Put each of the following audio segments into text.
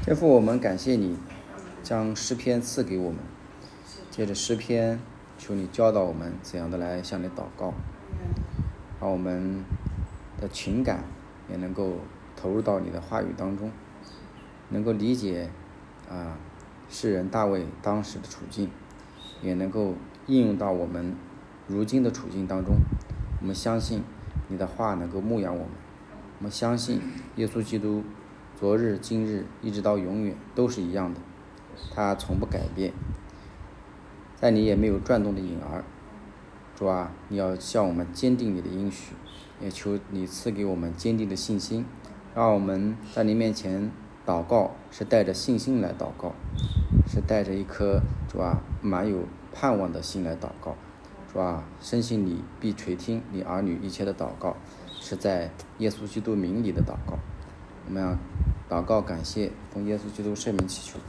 天父，我们感谢你将诗篇赐给我们，借着诗篇求你教导我们怎样的来向你祷告，让我们的情感也能够投入到你的话语当中，能够理解诗人大卫当时的处境，也能够应用到我们如今的处境当中。我们相信你的话能够牧养我们，我们相信耶稣基督昨日今日一直到永远都是一样的，他从不改变，在你也没有转动的影儿。主啊，你要向我们坚定你的应许，也求你赐给我们坚定的信心，让我们在你面前祷告是带着信心来祷告，是带着一颗主啊满有盼望的心来祷告。主啊，深信你必垂听你儿女一切的祷告，是在耶稣基督名里的祷告。我们要祷告感谢，奉耶稣基督圣名祈求。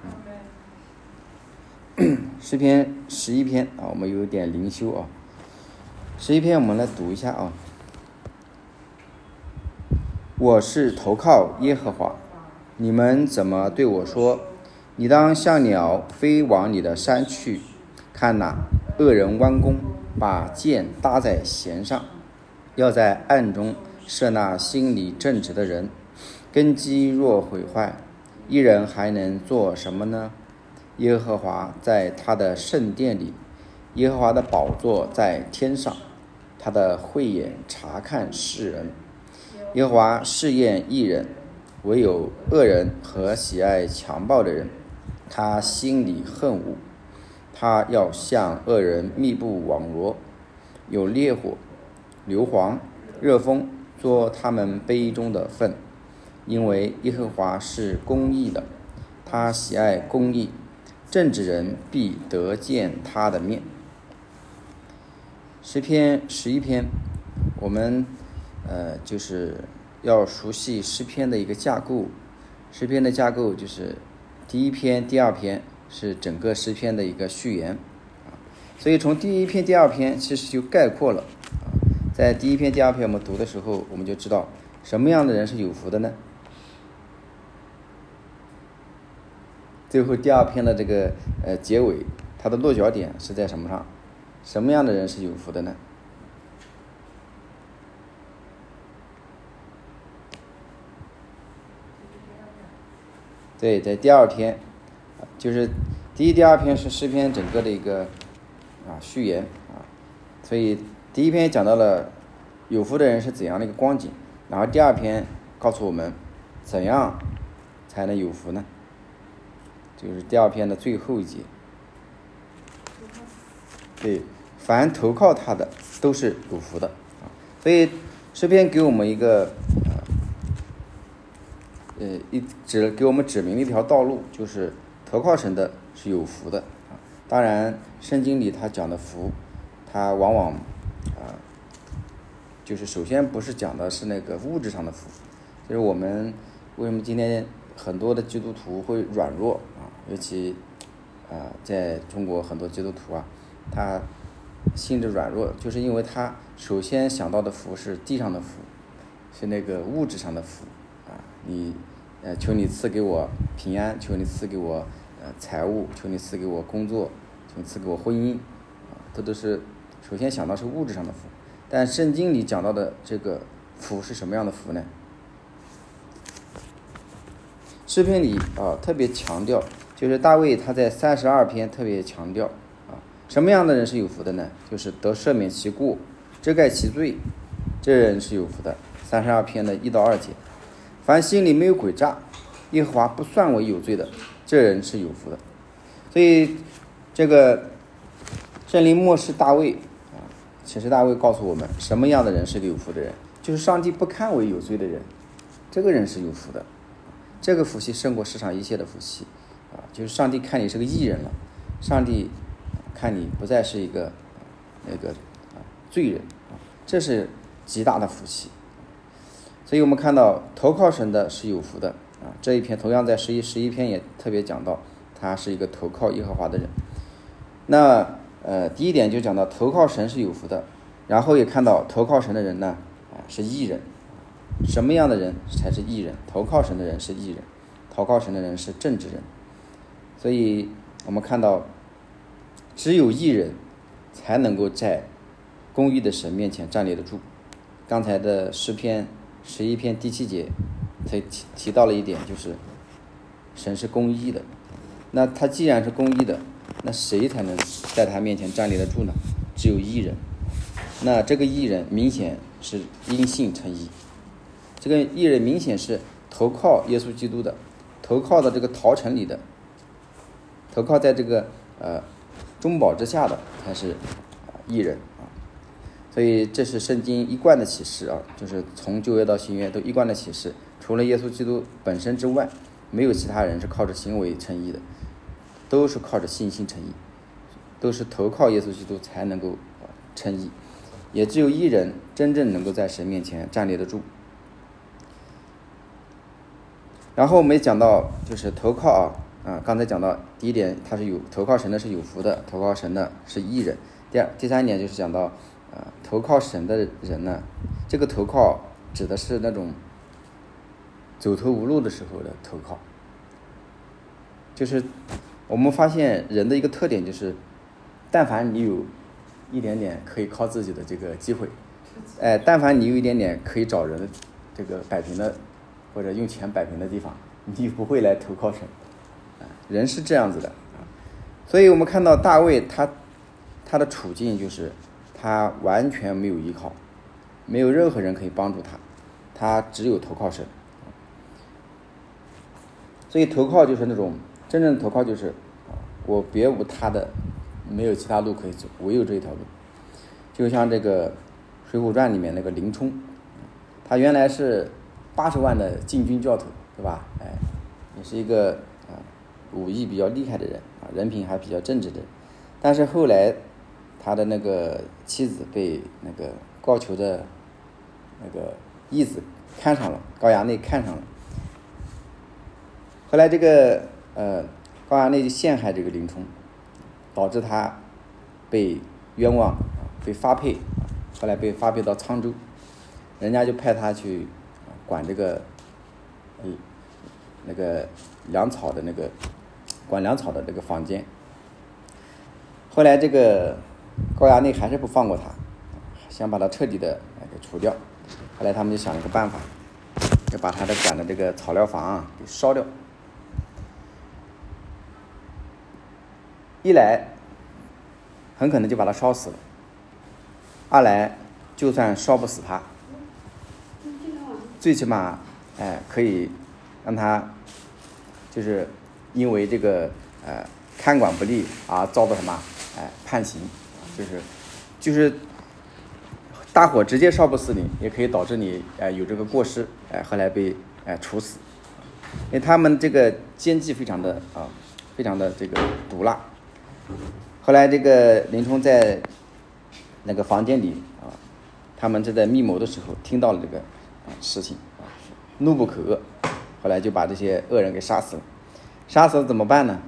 诗篇11篇我们有点灵修11篇我们来读一下我是投靠耶和华，你们怎么对我说？你当像鸟飞往你的山去。看哪，恶人弯弓，把箭搭在弦上，要在暗中射那心里正直的人。根基若毁坏，一人还能做什么呢？耶和华在他的圣殿里，耶和华的宝座在天上，他的慧眼察看世人。耶和华试验义人，唯有恶人和喜爱强暴的人，他心里恨恶。他要向恶人密布网罗，有烈火、硫磺、热风做他们杯中的分。因为耶和华是公义的，他喜爱公义，正直人必得见他的面。诗篇11篇，我们就是要熟悉诗篇的一个架构。诗篇的架构就是第一篇、第二篇是整个诗篇的一个序言所以从第一篇、第二篇其实就概括了在第一篇、第二篇我们读的时候，我们就知道什么样的人是有福的呢？最后第二篇的这个结尾，它的落脚点是在什么上？什么样的人是有福的呢？对，在第二篇，就是第一、第二篇是诗篇整个的一个序言所以第一篇讲到了有福的人是怎样的一个光景，然后第二篇告诉我们怎样才能有福呢？就是第二篇的最后一节。对，凡投靠他的都是有福的所以诗篇给我们一个给我们指明了一条道路，就是投靠神的是有福的当然圣经里他讲的福，他往往就是首先不是讲的是那个物质上的福，就是我们为什么今天很多的基督徒会软弱尤其在中国很多基督徒他心智软弱，就是因为他首先想到的福是地上的福，是那个物质上的福求你赐给我平安，求你赐给我财物，求你赐给我工作，求你赐给我婚姻这都是首先想到是物质上的福。但圣经里讲到的这个福是什么样的福呢？诗篇里特别强调，就是大卫他在32篇特别强调什么样的人是有福的呢？就是得赦免其过，遮盖其罪，这人是有福的。32篇的1到2节，凡心里没有诡诈，耶和华不算为有罪的，这人是有福的。所以这个圣灵默示大卫其实大卫告诉我们什么样的人是个有福的人，就是上帝不看为有罪的人，这个人是有福的。这个福气胜过世上一切的福气就是上帝看你是个义人了，上帝看你不再是一个罪人这是极大的福气。所以我们看到投靠神的是有福的这一篇同样在11篇也特别讲到他是一个投靠耶和华的人。那第一点就讲到投靠神是有福的，然后也看到投靠神的人呢是义人。什么样的人才是义人？投靠神的人是义人， 投靠神的人是正直人。所以我们看到，只有义人才能够在公义的神面前站立得住。刚才的诗篇11篇第7节才提到了一点，就是神是公义的。那他既然是公义的，那谁才能在他面前站立得住呢？只有义人。那这个义人明显是因信称义，这个义人明显是投靠耶稣基督的，投靠的这个逃城里的，投靠在这个中保之下的才是义人啊。所以这是圣经一贯的启示啊，就是从旧约到新约都一贯的启示，除了耶稣基督本身之外，没有其他人是靠着行为称义的，都是靠着信心称义，都是投靠耶稣基督才能够称义，也只有义人真正能够在神面前站立得住。然后我们也讲到，就是投靠刚才讲到第一点，他是有投靠神的是有福的，投靠神的是义人。第三点就是讲到投靠神的人呢，这个投靠指的是那种走投无路的时候的投靠。就是我们发现人的一个特点就是，但凡你有一点点可以靠自己的这个机会，但凡你有一点点可以找人的这个摆平的或者用钱摆平的地方，你不会来投靠神。人是这样子的。所以我们看到大卫他的处境就是他完全没有依靠，没有任何人可以帮助他，他只有投靠神。所以投靠就是那种真正的投靠，就是我别无他的，没有其他路可以走，唯有这一条路。就像这个《水浒传》里面那个林冲，他原来是80万的禁军教头，对吧？也是一个武艺比较厉害的人人品还比较正直的人。但是后来他的那个妻子被那个高俅的那个义子看上了，高衙内看上了。后来这个高衙内就陷害这个林冲，导致他被冤枉被发配，后来被发配到沧州，人家就派他去管这个那个粮草的那个管粮草的这个房间。后来这个高衙内还是不放过他，想把他彻底的给除掉。后来他们就想了个办法，就把他的管的这个草料房给烧掉。一来很可能就把他烧死了，二来就算烧不死他，最起码可以让他就是因为这个看管不力而遭到什么判刑，就是大火直接烧不死你，也可以导致你有这个过失，后来被处死。因为他们这个奸计非常的这个毒辣。后来这个林冲在那个房间里他们正在密谋的时候听到了这个事情怒不可遏，后来就把这些恶人给杀死了。杀死了怎么办呢？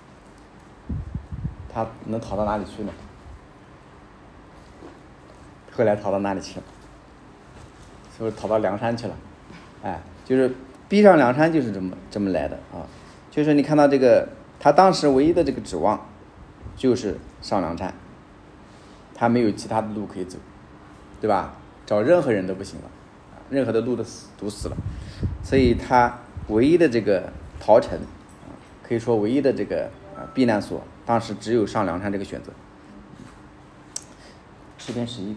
他能逃到哪里去呢？后来逃到哪里去了？是不是逃到梁山去了？就是逼上梁山，就是这么来的就是你看到这个，他当时唯一的这个指望就是上梁山，他没有其他的路可以走，对吧？找任何人都不行了，任何的路都堵死了，所以他唯一的这个逃城可以说唯一的这个避难所，当时只有上梁山这个选择。诗篇11篇。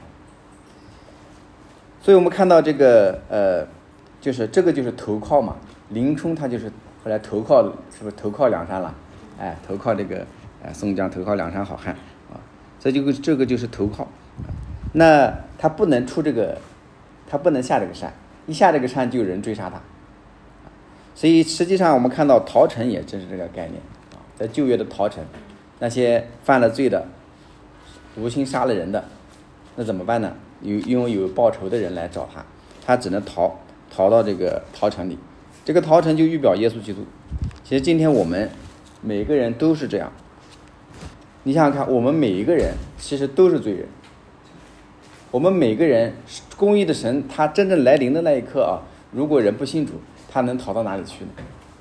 所以我们看到这个就是这个就是投靠嘛。林冲他就是后来投靠，是不是投靠梁山了？投靠这个宋江，投靠梁山好汉所以这个就是投靠。那他不能他不能下这个山，一下这个山就有人追杀他。所以实际上我们看到逃城也正是这个概念在旧约的逃城，那些犯了罪的、无心杀了人的，那怎么办呢？因为有报仇的人来找他，他只能逃到这个逃城里。这个逃城就预表耶稣基督。其实今天我们每个人都是这样，你想想看，我们每一个人其实都是罪人。我们每个人公义的神他真正来临的那一刻如果人不信主，他能逃到哪里去呢？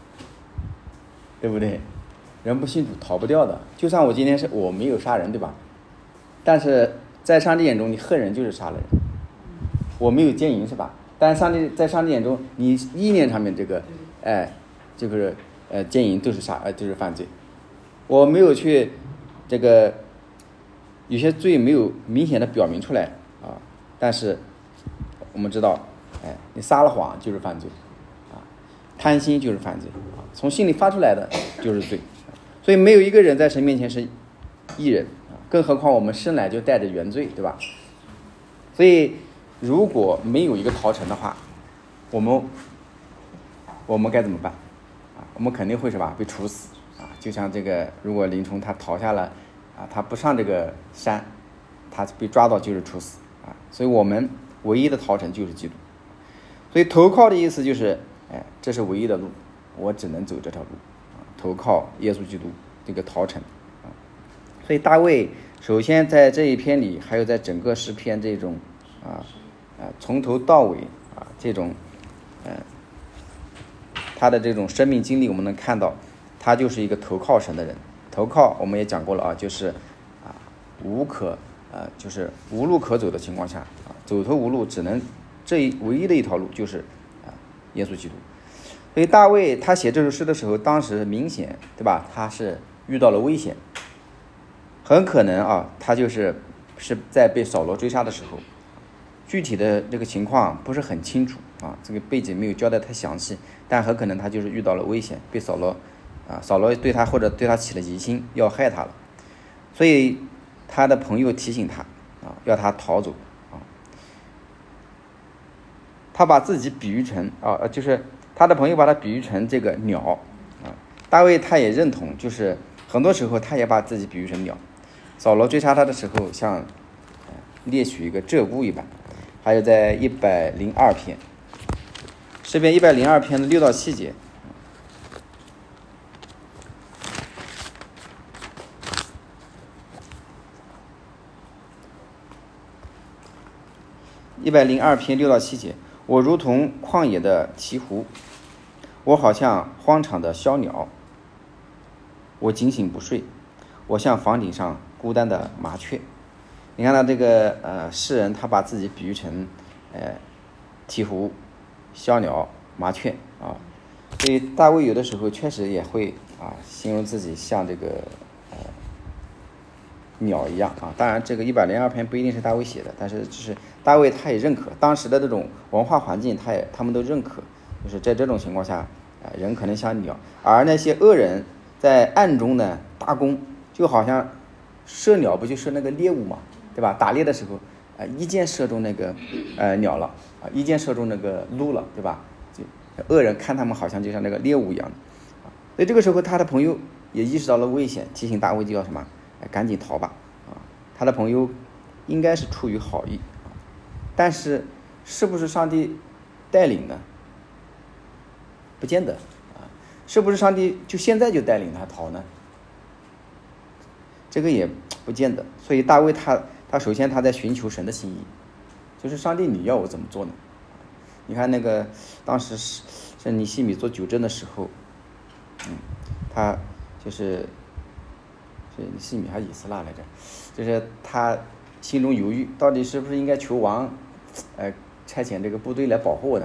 对不对？人不信主逃不掉的。就算我今天我没有杀人，对吧？但是在上帝眼中，你恨人就是杀了人。我没有奸淫，是吧？但是在上帝眼中，你意念上面这个，就是奸淫都是就是犯罪。我没有去这个有些罪没有明显的表明出来啊，但是我们知道，你撒了谎就是犯罪啊，贪心就是犯罪啊，从心里发出来的就是罪。所以没有一个人在神面前是义人啊，更何况我们生来就带着原罪，对吧？所以如果没有一个逃城的话，我们该怎么办啊？我们肯定会是吧？被处死啊！就像这个，如果林冲他逃下了啊，他不上这个山，他被抓到就是处死啊！所以我们唯一的逃城就是基督。所以投靠的意思就是，这是唯一的路，我只能走这条路啊！投靠耶稣基督这个逃城啊！所以大卫首先在这一篇里，还有在整个诗篇这种从头到尾啊这种他的这种生命经历，我们能看到他就是一个投靠神的人。投靠我们也讲过了啊，就是就是无路可走的情况下啊，走投无路，只能唯一的一条路就是耶稣基督。所以大卫他写这首诗的时候，当时明显对吧，他是遇到了危险，很可能啊他是在被扫罗追杀的时候，具体的这个情况不是很清楚啊，这个背景没有交代太详细，但很可能他就是遇到了危险，被扫罗对他或者对他起了疑心，要害他了，所以他的朋友提醒他啊，要他逃走啊。他把自己比喻成就是他的朋友把他比喻成这个鸟啊。大卫他也认同，就是很多时候他也把自己比喻成鸟。扫罗追杀他的时候，像猎取一个鹧鸪一般。还有在102篇，诗篇102篇的6到7节。102篇6到7节，我如同旷野的鹈鹕，我好像荒场的枭鸟，我警醒不睡，我像房顶上孤单的麻雀。你看到这个诗人他把自己比喻成鹈鹕、枭鸟、麻雀啊，所以大卫有的时候确实也会形容自己像这个鸟一样啊。当然这个102篇不一定是大卫写的，但是就是大卫他也认可当时的这种文化环境，他们都认可，就是在这种情况下人可能像鸟，而那些恶人在暗中呢搭弓，就好像射鸟不就射那个猎物嘛，对吧？打猎的时候一箭射中那个鸟了啊，一箭射中那个鹿了，对吧？就恶人看他们好像就像那个猎物一样的啊。所以这个时候他的朋友也意识到了危险，提醒大卫就要什么赶紧逃吧啊。他的朋友应该是出于好意啊，但是是不是上帝带领呢？不见得啊。是不是上帝就现在就带领他逃呢？这个也不见得。所以大卫他首先他在寻求神的心意，就是上帝你要我怎么做呢？你看那个当时是尼西米做酒政的时候，他就是尼西米还是以斯拉来着，就是他心中犹豫，到底是不是应该求王差遣这个部队来保护我的。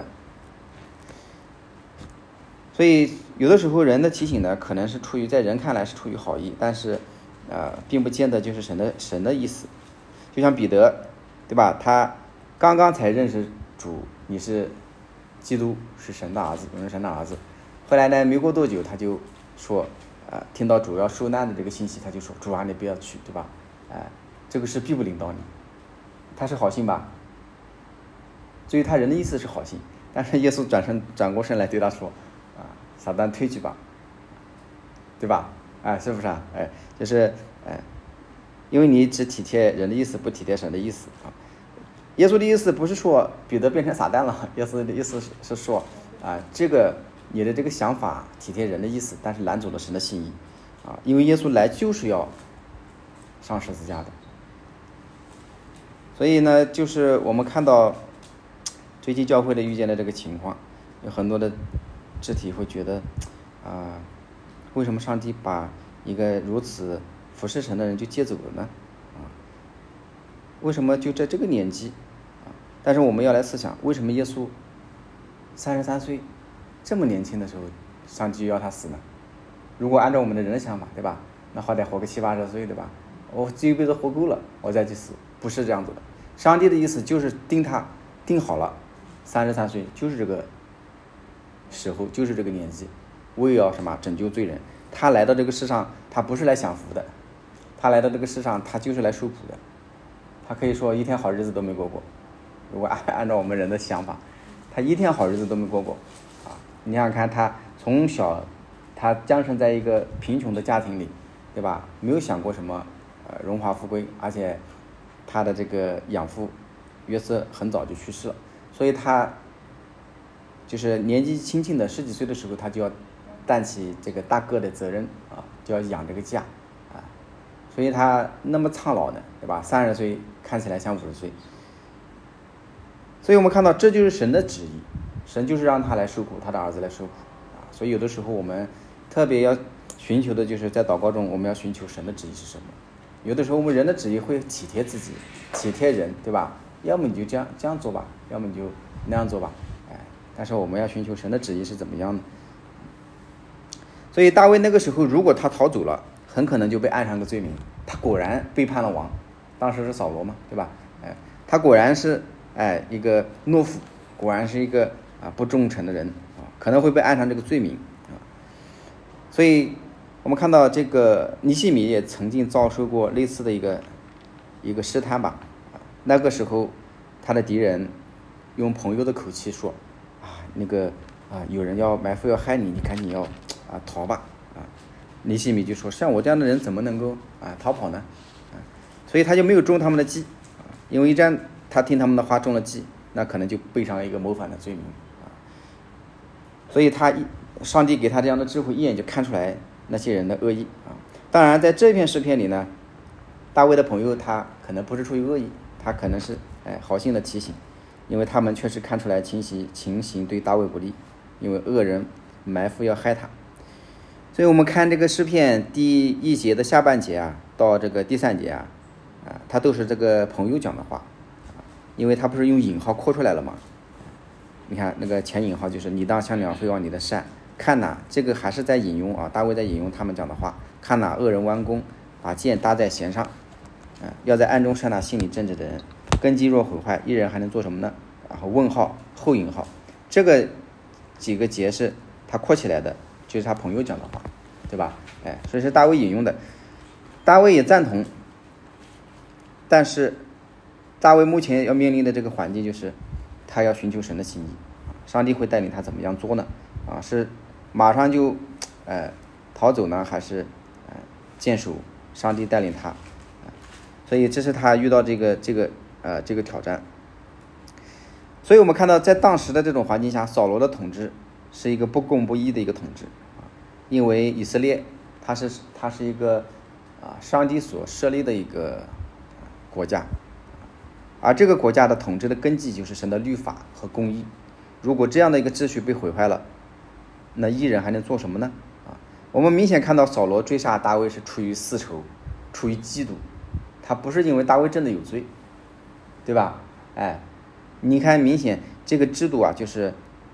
所以有的时候人的提醒呢，可能是出于在人看来是出于好意，但是并不见得就是神的意思。就像彼得，对吧？他刚刚才认识主，你是基督，是神的儿子，永生神的儿子。后来呢，没过多久，他就说，听到主要受难的这个信息，他就说：“主啊，你不要去，对吧？这个事必不领到你。”他是好心吧？至于他人的意思是好心，但是耶稣转过身来对他说：“撒旦退去吧，对吧？是不是啊？就是因为你只体贴人的意思，不体贴神的意思啊。耶稣的意思不是说彼得变成撒旦了，耶稣的意思是说这个你的这个想法体贴人的意思，但是拦阻了神的心意啊。因为耶稣来就是要上十字架的，所以呢，就是我们看到最近教会的遇见的这个情况，有很多的肢体会觉得为什么上帝把一个如此服侍神的人就接走了呢？为什么就在这个年纪？但是我们要来思想，为什么耶稣33岁这么年轻的时候，上帝就要他死呢？如果按照我们的人的想法，对吧？那好歹活个70、80岁，对吧？我这一辈子活够了，我再去死，不是这样子的。上帝的意思就是定好了，33岁就是这个时候，就是这个年纪，为要什么拯救罪人。他来到这个世上，他不是来享福的，他来到这个世上，他就是来受苦的。他可以说一天好日子都没过过。如果按照我们人的想法，他一天好日子都没过过你想想看，他从小他降生在一个贫穷的家庭里，对吧？没有想过什么荣华富贵，而且他的这个养父约瑟很早就去世了，所以他就是年纪轻轻的10几岁的时候，他就要担起这个大哥的责任就要养这个家所以他那么苍老呢，对吧？30岁看起来像50岁。所以我们看到这就是神的旨意，神就是让他来受苦，他的儿子来受苦所以有的时候我们特别要寻求的就是在祷告中，我们要寻求神的旨意是什么。有的时候我们人的旨意会体贴自己，体贴人，对吧？要么你就这样做吧，要么你就那样做吧但是我们要寻求神的旨意是怎么样的。所以大卫那个时候如果他逃走了，很可能就被按上个罪名，他果然背叛了王，当时是扫罗嘛，对吧他果然是一个懦夫，果然是一个不忠诚的人可能会被按上这个罪名所以我们看到这个尼西米也曾经遭受过类似的一个试探吧那个时候他的敌人用朋友的口气说有人要埋伏要害你，你赶紧要逃吧尼西米就说像我这样的人怎么能够逃跑呢所以他就没有中他们的计因为一旦他听他们的话中了计，那可能就背上一个谋反的罪名所以上帝给他这样的智慧，一眼就看出来那些人的恶意当然在这篇诗篇里呢，大卫的朋友他可能不是出于恶意，他可能是好心的提醒，因为他们确实看出来情形对大卫不利，因为恶人埋伏要害他。所以我们看这个诗篇第1节的下半节到这个第3节他都是这个朋友讲的话因为他不是用引号括出来了吗？你看那个前引号就是你当向鸟飞往你的善，看哪，这个还是在引用大卫在引用他们讲的话，看哪恶人弯弓，把箭搭在弦上要在暗中射那心里正直的人，根基若毁坏，一人还能做什么呢？然后问号后引号，这个几个节是他括起来的，就是他朋友讲的话，对吧？所以是大卫引用的，大卫也赞同，但是大卫目前要面临的这个环境就是他要寻求神的心意，上帝会带领他怎么样做呢？是马上就逃走呢，还是坚守上帝带领他所以这是他遇到这个挑战。所以我们看到在当时的这种环境下，扫罗的统治是一个不公不义的一个统治因为以色列它是一个上帝所设立的一个国家而这个国家的统治的根基就是神的律法和公义。如果这样的一个秩序被毁坏了，那义人还能做什么呢？我们明显看到扫罗追杀大卫是出于私仇，出于嫉妒，他不是因为大卫真的有罪，对吧？你看明显这个制度就是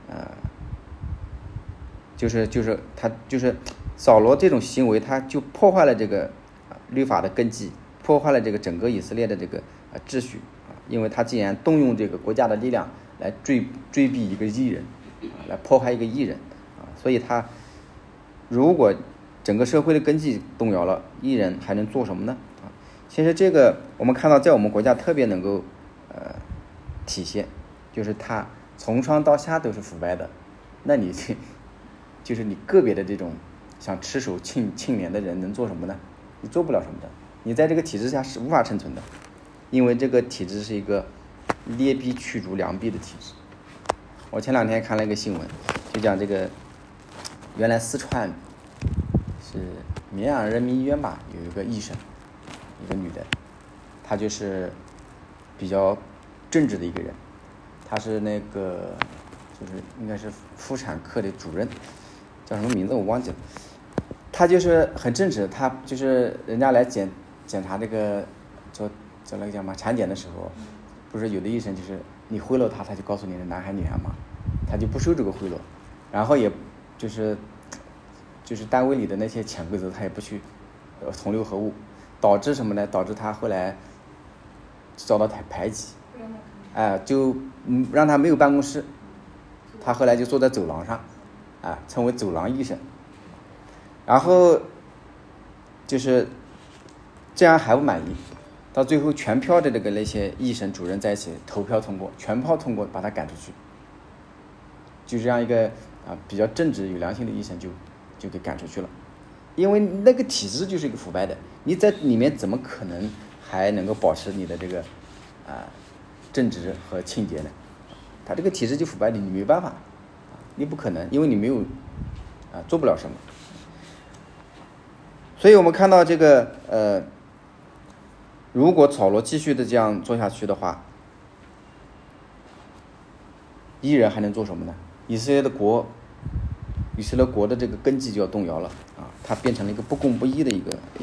他就是扫罗这种行为，他就破坏了这个律法的根基，破坏了这个整个以色列的这个秩序因为他既然动用这个国家的力量来追逼一个义人来迫害一个义人所以他如果整个社会的根基动摇了，义人还能做什么呢其实这个我们看到在我们国家特别能够体现，就是他从上到下都是腐败的，那你就是你个别的这种想吃手庆年的人能做什么呢？你做不了什么的，你在这个体制下是无法生存的，因为这个体制是一个劣币驱逐良币的体制。我前2天看了一个新闻，就讲这个原来四川是绵阳人民医院吧，有一个医生，一个女的，她就是比较正直的一个人，她是那个就是应该是妇产科的主任，叫什么名字我忘记了。 他就是很正直，他就是人家来检查这个做那个叫什么产检的时候，不是有的医生就是你贿赂他就告诉你是男孩女孩嘛，他就不收这个贿赂，然后也就是单位里的那些潜规则他也不去同流合污，导致什么呢？导致他后来遭到排挤，就让他没有办公室，他后来就坐在走廊上，称为走廊医生。然后就是这样还不满意，到最后全票的那些医生主任在一起投票通过，全票通过把他赶出去，就这样一个比较正直有良心的医生就给赶出去了。因为那个体制就是一个腐败的，你在里面怎么可能还能够保持你的这个正直和清洁呢？他这个体制就腐败的，你没办法，你不可能，因为你没有做不了什么。所以我们看到这个如果扫罗继续的这样做下去的话，异人还能做什么呢？以色列国的这个根基就要动摇了它变成了一个不公不义的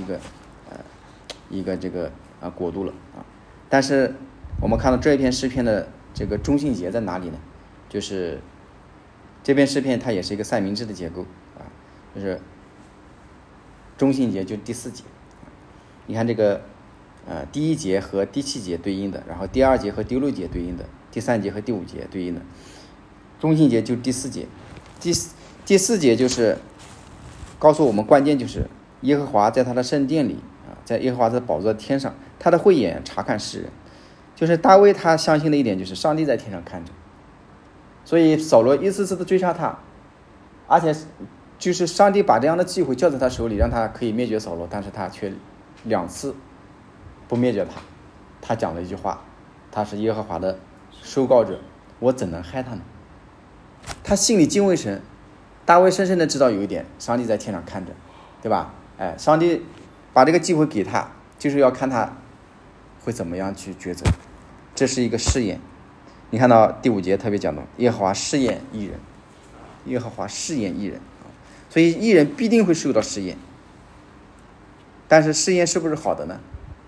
一个这个国度了但是我们看到这一篇诗篇的这个中心节在哪里呢？就是这篇诗篇它也是一个三明治的结构就是中心节就第4节，你看这个第1节和第7节对应的，然后第2节和第6节对应的，第3节和第5节对应的，中心节就是第4节。第4节就是告诉我们关键就是耶和华在他的圣殿里在耶和华的宝座天上，他的慧眼察看世人。就是大卫他相信的一点就是上帝在天上看着，所以扫罗一次次的追杀他，而且就是上帝把这样的机会交在他手里，让他可以灭绝扫罗，但是他却2次不灭绝他。他讲了一句话，他是耶和华的收膏者，我怎能害他呢？他心里敬畏神。大卫深深的知道有一点，上帝在天上看着，对吧？上帝把这个机会给他，就是要看他会怎么样去抉择，这是一个试验。你看到第5节特别讲到耶和华试验义人，耶和华试验义人所以义人必定会受到试验。但是试验是不是好的呢？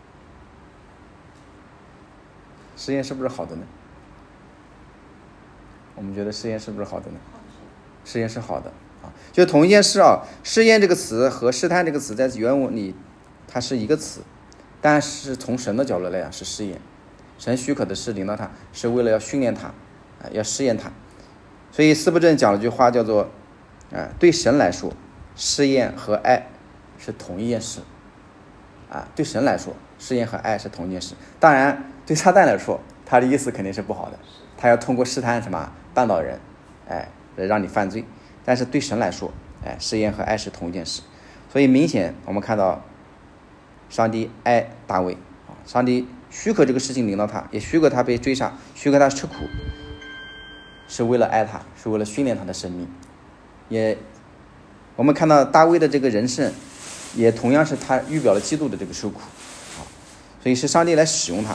试验是不是好的呢？我们觉得试验是不是好的呢？试验是好的就同一件事试验这个词和试探这个词在原文里它是一个词，但是从神的角度来讲是试验，神许可的是领到他，是为了要训练他要试验他。所以司布真讲了句话叫做对神来说试验和爱是同一件事对神来说试验和爱是同一件事。当然对撒旦来说他的意思肯定是不好的，他要通过试探什么绊倒人让你犯罪。但是对神来说试验和爱是同一件事。所以明显我们看到上帝爱大卫上帝许可这个事情领到他，也许可他被追杀，许可他吃苦，是为了爱他，是为了训练他的生命。也我们看到大卫的这个人生也同样是他预表了基督的这个受苦所以是上帝来使用他。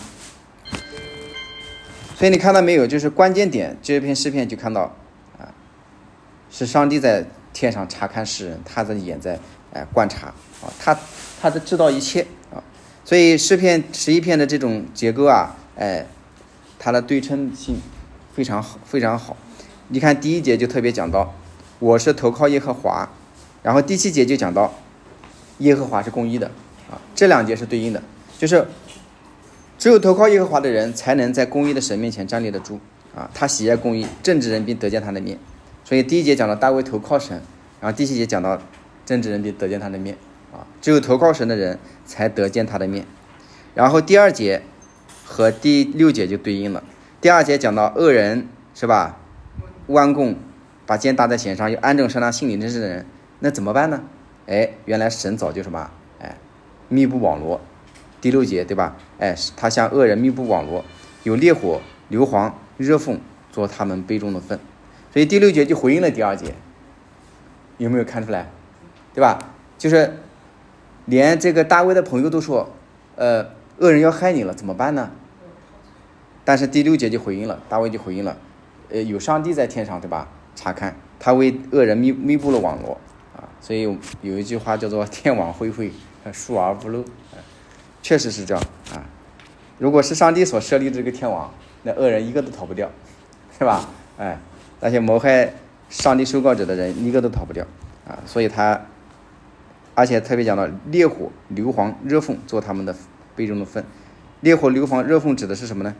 所以你看到没有，就是关键点，这篇诗篇就看到是上帝在天上察看世人，他的眼在观察他的知道一切所以诗篇11篇的这种结构它的对称性非常好非常好。你看第1节就特别讲到我是投靠耶和华，然后第7节就讲到耶和华是公义的这2节是对应的，就是只有投靠耶和华的人才能在公义的神面前站立得住他喜爱公义，正直人必得见他的面。所以第1节讲到大卫投靠神，然后第7节讲到正直人必得见他的面只有投靠神的人才得见他的面。然后第2节和第6节就对应了。第2节讲到恶人是吧，弯弓把箭搭在弦上，又安正杀那心里真实的人，那怎么办呢？原来神早就什么密布网罗。第6节对吧，他向恶人密布网罗，有烈火硫磺热风做他们杯中的粪。所以第6节就回应了第2节，有没有看出来，对吧？就是连这个大卫的朋友都说恶人要害你了怎么办呢？但是第6节就回应了，大卫就回应了有上帝在天上对吧，查看他为恶人密布了网罗所以有一句话叫做天网恢恢，疏而不漏，确实是这样啊。如果是上帝所设立的这个天网，那恶人一个都逃不掉，是吧？那些谋害上帝受膏者的人一个都逃不掉啊。所以而且特别讲到烈火、硫磺、热风做他们的杯中的分。烈火、硫磺、热风指的是什么呢？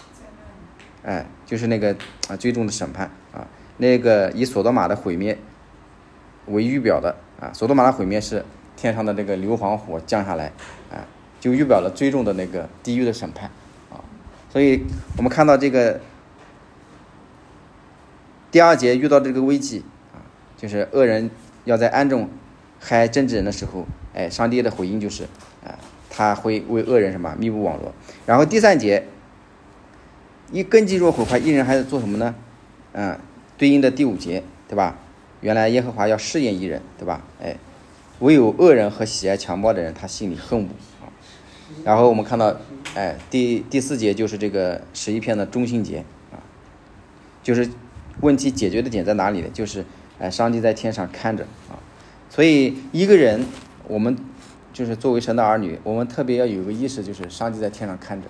就是那个最终的审判啊。那个以索多玛的毁灭为预表的啊，索多玛的毁灭是天上的这个硫磺火降下来啊，就预表了最终的那个地狱的审判啊。所以我们看到这个第2节遇到这个危机啊，就是恶人要在暗中害真知人的时候，上帝的回应就是他会为恶人什么密布网络。然后第3节，一根基若毁坏，义人还是做什么呢？对应的第5节，对吧？原来耶和华要试验义人，对吧？唯有恶人和喜爱强暴的人，他心里恨恶啊。然后我们看到，第4节就是这个11篇的中心节啊，就是问题解决的点在哪里呢？就是上帝在天上看着啊。所以一个人，我们就是作为神的儿女，我们特别要有个意识，就是上帝在天上看着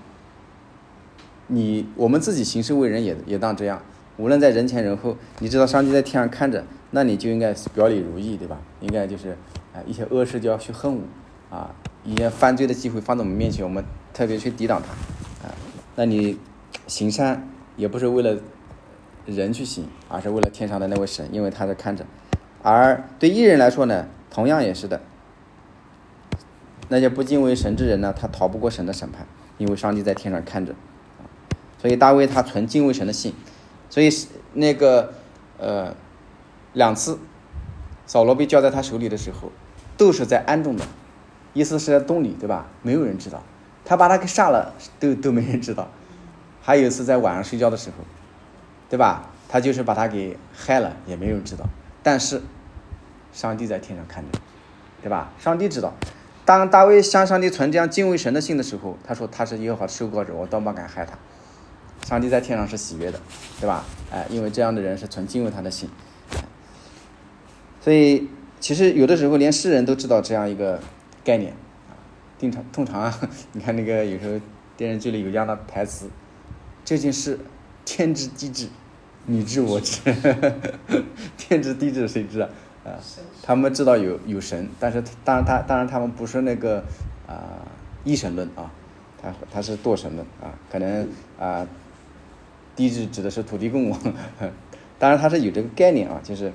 你。我们自己行事为人也当这样，无论在人前人后，你知道上帝在天上看着，那你就应该表里如一，对吧？应该就是一些恶事就要去恨恶啊，一些犯罪的机会放在我们面前，我们特别去抵挡它那你行善也不是为了人去行，而是为了天上的那位神，因为他在看着。而对义人来说呢，同样也是的，那些不敬畏神之人呢，他逃不过神的审判，因为上帝在天上看着所以大卫他存敬畏神的心。所以那个2次扫罗被交在他手里的时候，都是在暗中的，意思是在洞里，对吧？没有人知道，他把他给杀了都没人知道。还有一次在晚上睡觉的时候，对吧？他就是把他给害了，也没有人知道。但是上帝在天上看着，对吧？上帝知道。当大卫向上帝存这样敬畏神的心的时候，他说他是耶和华的受膏者，我倒不敢害他。上帝在天上是喜悦的，对吧？因为这样的人是存敬畏他的心。所以其实有的时候连世人都知道这样一个概念通常你看那个有时候电视剧里有这样的台词，这件事天知地知，你知我知天知地知谁知啊？他们知道有神，但是当然他们不是那个一神论啊，他是多神论啊，可能地质指的是土地公王当然他是有这个概念啊，就是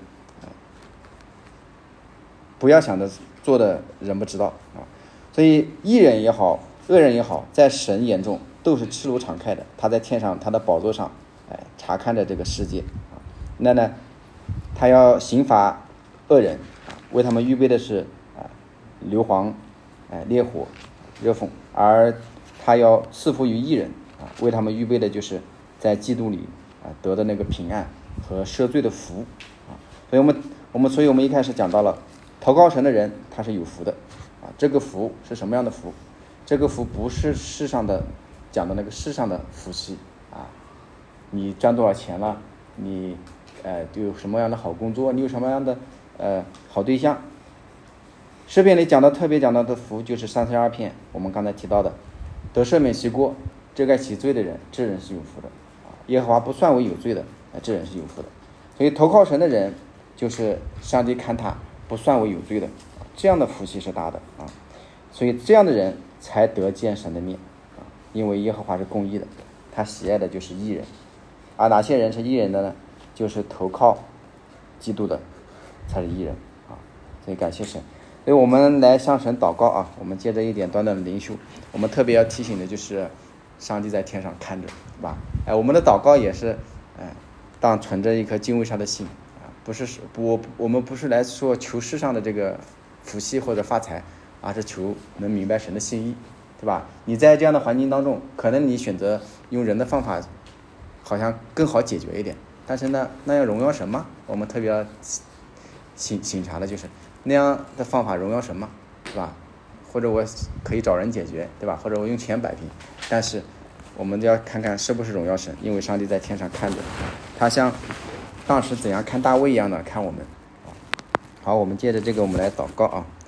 不要想着做的人不知道啊。所以义人也好，恶人也好，在神眼中都是赤裸敞开的，他在天上他的宝座上查看着这个世界啊。那呢他要刑罚恶人为他们预备的是硫磺烈火热风，而他要赐福于义人为他们预备的就是在基督里得的那个平安和赦罪的福所以我们一开始讲到了投靠神的人他是有福的这个福是什么样的福？这个福不是世上的讲的那个世上的福气你赚多少钱了，你有什么样的好工作，你有什么样的好对象。诗篇里特别讲到的福就是32篇我们刚才提到的，得赦免其过，遮盖其罪的人，这人是有福的耶和华不算为有罪的，这人是有福的。所以投靠神的人就是上帝看他不算为有罪的，这样的福气是大的所以这样的人才得见神的面因为耶和华是公义的，他喜爱的就是义人。而哪些人是义人的呢？就是投靠基督的才是义人所以感谢神。所以我们来向神祷告我们接着一点短短的灵修，我们特别要提醒的就是上帝在天上看着，对吧？我们的祷告也是当存着一颗敬畏上的心我们不是来说求世上的这个福气或者发财，而是求能明白神的心意，对吧？你在这样的环境当中，可能你选择用人的方法好像更好解决一点，但是呢那要荣耀神吗？我们特别要审查的就是那样的方法荣耀神吗？对吧？或者我可以找人解决，对吧？或者我用钱摆平，但是我们要看看是不是荣耀神，因为上帝在天上看着，他像当时怎样看大卫一样的看我们好，我们接着这个，我们来祷告啊。